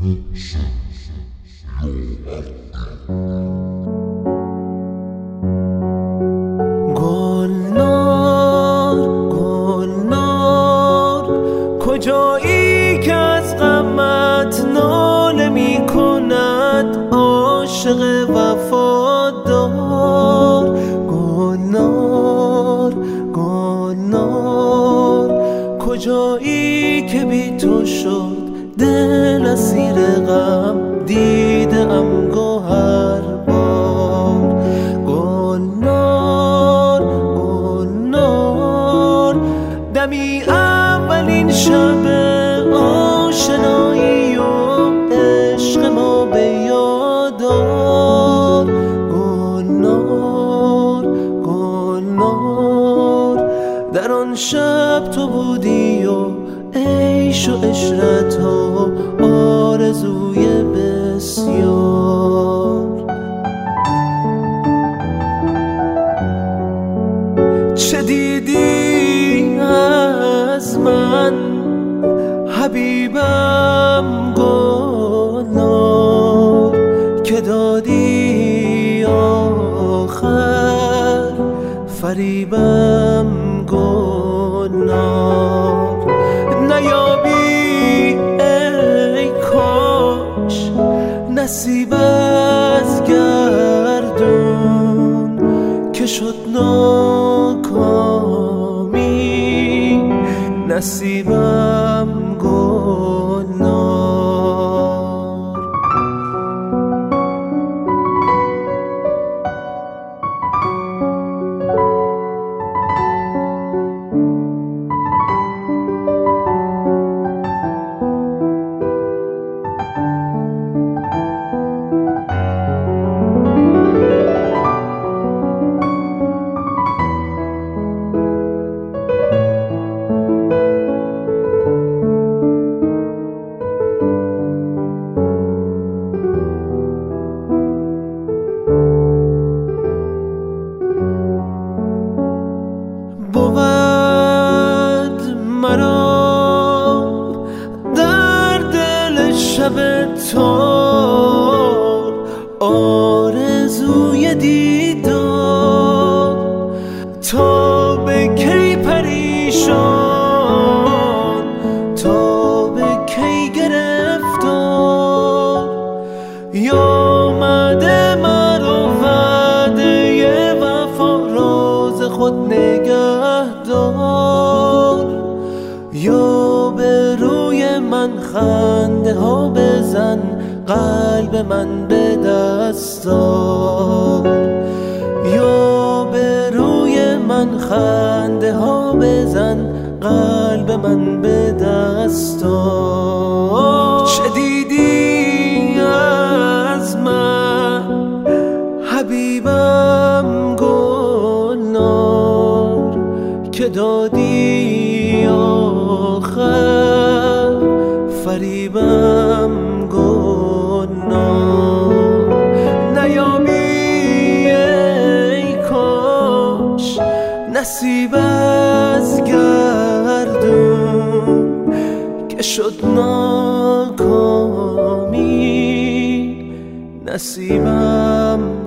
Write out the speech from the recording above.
گلنار گلنار کجایی که از غمت ناله می کند عاشق وفادار. گلنار گلنار کجایی که بی تو شد دل اسیر غم دیده ام گوهر بار. گلنار گلنار دمی اولین شب آشنایی و عشق ما به یاد آر. گلنار گلنار در آن شب تو بودی و عیش و عشرت و آرزوی بسیار. چه دیدی از من حبیبم گلنار که دادی آخر فریبم گلنار. نیابی ای کاش نصیب از گردون که شد ناکامی نصیبم گلنار. بود مرا در دل شب تار آرزوی دیدار. تا به کی پریشان تا به کی گرفتار آمده مرا وعده وفا راز خود نگه دار. یا به روی من خنده ها بزن قلب من به دست آر. یا به روی من خنده ها بزن قلب من به دست آر. چه دیدی از من حبیبم گلنار که دادی آخر فریبم گلنار. نیابی ای کاش نصیب از گردون که شد ناکامی نصیبم